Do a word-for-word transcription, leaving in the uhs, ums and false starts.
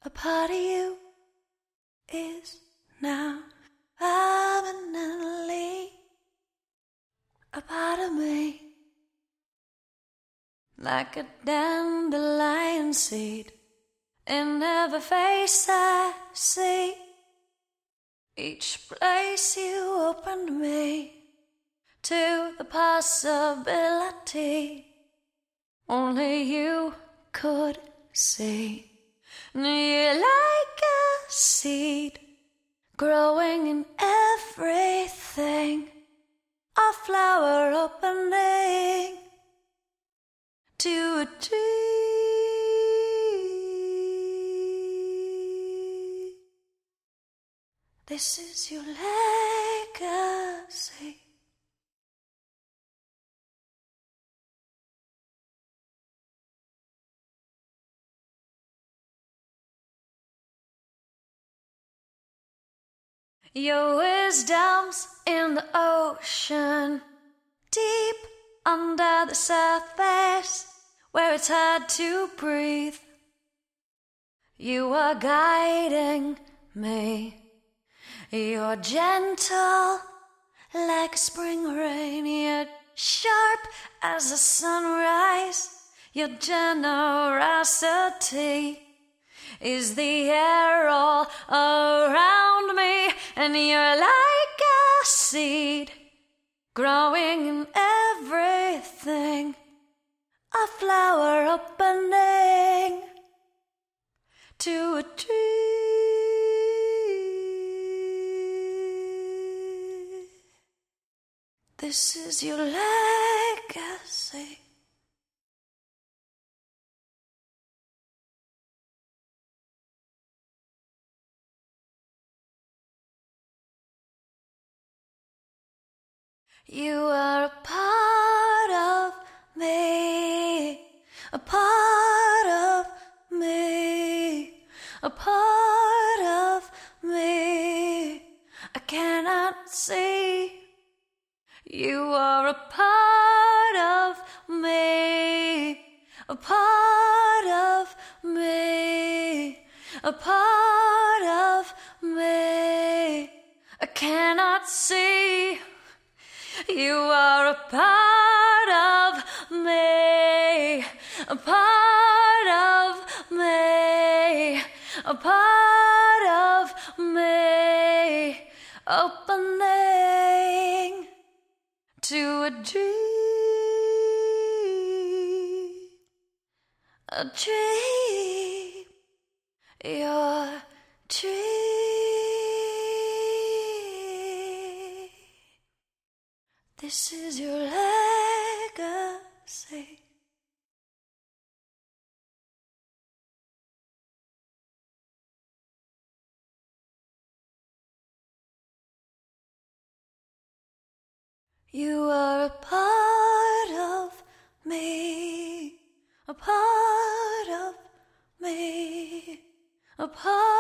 A part of you is now permanently a part of me, like a dandelion seed in every face I see. Each place you opened me to the possibility only you could see. You're like a seed growing in everything, a flower opening to a tree. This is your legacy. Your wisdom's in the ocean, deep under the surface, where it's hard to breathe. You are guiding me. You're gentle like spring rain. You're sharp as the sunrise. Your generosity is the air all around me. And you're like a seed growing in everything, a flower opening to a tree. This is your legacy. You are a part of me, a part of me, a part of me I cannot see. You are a part of me, a part of me, a part of me I cannot see. You are a part of me, a part of me, a part of me, opening to a dream, a dream, your dream. This is your legacy. You are a part of me, a part of me, a part